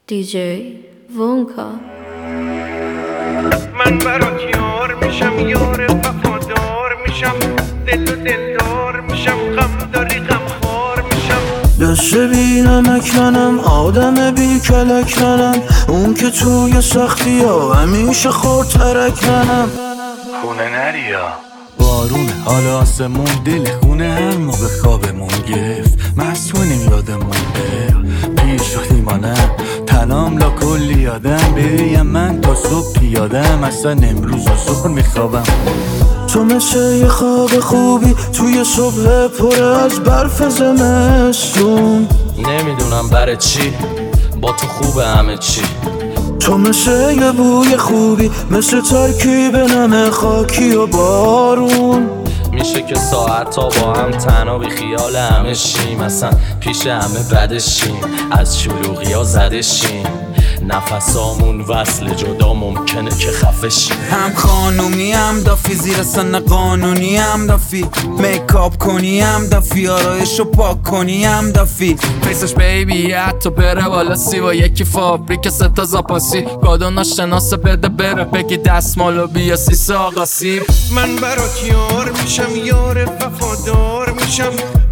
DJ Vonka. من برات یار میشم، یار وفادار میشم، دلدار میشم، غم داری غم خار میشم. دست بی نمک منم، آدم بی کلک منم، اون که توی سختی ها همیشه خورد ترک منم. خونه نریا بارونه حالا آسمون، دل خونه هر موقع خوابمون گرفت، مسئولیم یادمون پیش رو دیمانم، تنام لا کلی یادم بریم من تا صبح پیادم، اصلا امروز و ظهر میخوابم. تو مثل یه خواب خوبی توی صبح پر از برف زمستون، نمیدونم برای چی با تو خوبه همه چی. تو مثل یه بوی خوبی، مثل ترکیب نم خاکی و بارون. میشه که ساعت ها با هم تنها بی خیال همه شیم، اصلا پیش همه بدشیم، از شلوغی ها زدشیم، نفسامون وصل جدا ممکنه که خفه شیم. هم خانومی هم دافی، زیر سن قانونی هم دافی، میکاپ کنی هم دافی، آرایشو پاک کنی هم دافی. فیسش بیبی حتی بره بالا سی و یکی فابریک ستا زاپاسی، گادو ناشناسه بده بره بگی دستمالو بیا سیسه آقاسی. من برات یار میشم، یار وفادار میشم،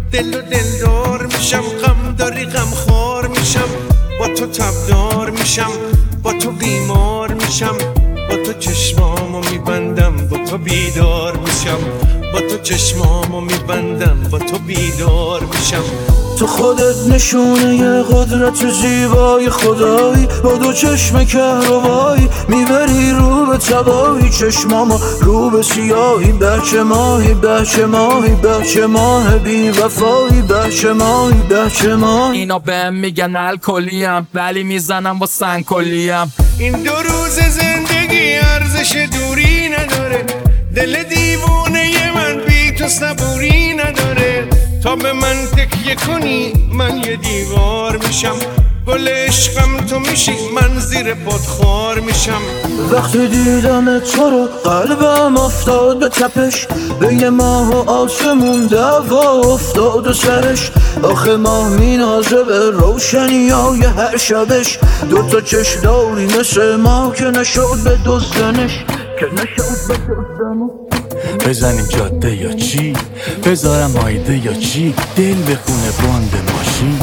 دلدار میشم، غم داری غم خار میشم. با تو تبدار میشم، با تو بیمار میشم، با تو چشمامو میبندم، با تو بیدار میشم، با تو چشمامو میبندم، با تو بیدار میشم. تو خودت نشونه یه قدرت زیبای خدایی، با دو چشم کهربایی میبری رو به تبایی، چشمامو رو به سیاهی، بچه ماهی بچه ماهی بچه ماه بی وفایی، بچه ماهی بچه ماهی. اینا بهم میگن الکلیم ولی میزنم با سنکلیم. این 2 روز زندگی ارزش دوری نداره، دل دیوونه من بی تو صبوری نداره. تا به من تکیه کنی من یه دیوار میشم، گل عشقم تو میشی من زیر پات خار میشم. وقتی دیدم تو رو قلبم افتاد به تپش، بین ماه و آسمون دعوا افتاد و سرش، آخه ماه مینازه به روشنی های هر شبش، 2 چشم داری مثل ما که نشد به دزدنش، که نشد به دزدنش. بزنیم جاده یا چی؟ بذارم آیده یا چی؟ دل بخونه باند ماشین.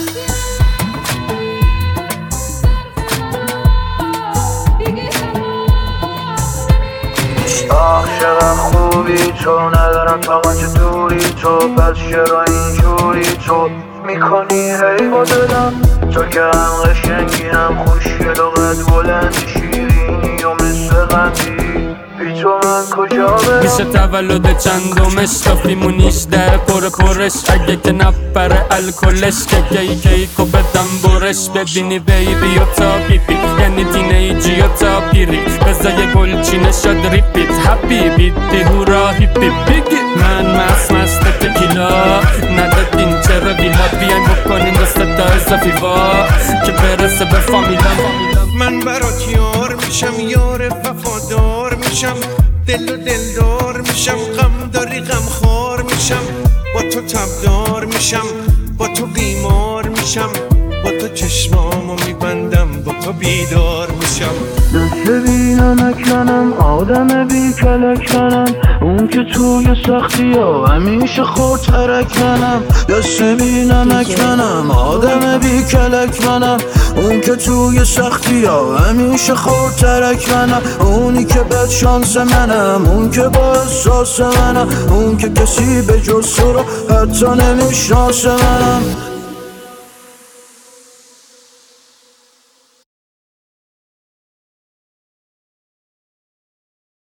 چقدر خوبی تو، ندارم طاقت دوری تو، پس چرا اینجوری تو میکنی هی با دلم؟ تو که هم قشنگی هم خوشگل و قد بلند، شیرینی و مثل قندی، بی تو من کجا برم؟ میشه تولد چندمش تافیمونیش در پرش، اگه که نپره الکلش که کیکو بدم برش. ببینی بیبی و تا بیبی یعنی تینیجی و تا پیری، بزا یه گلچینه شد ریپیت حبیبی دیهورا هیپی بگی. من مست تکیلا ندادین چرا بیلا، بیاین بکنین دست تا اضافی وا که برسه به فامیلم. من برات یار میشم، یار وفادار میشم، دلدار میشم، غم داری غم خار میشم. با تو تبدار میشم، با تو بیمار میشم، با تو چشمامو میبندم، با تو بیدار میشم. دست بی نمک منم، آدم بی کلک منم، اون که توی سختی ها همیشه خورد ترک منم. دست بی نمک منم، آدم بی کلک منم، اون که توی سختی ها همیشه خورد ترک منم. اونی که بد شانس منم، اون که با احساس منم، اون که کسی به جز تو رو حتی نمیشناس منم.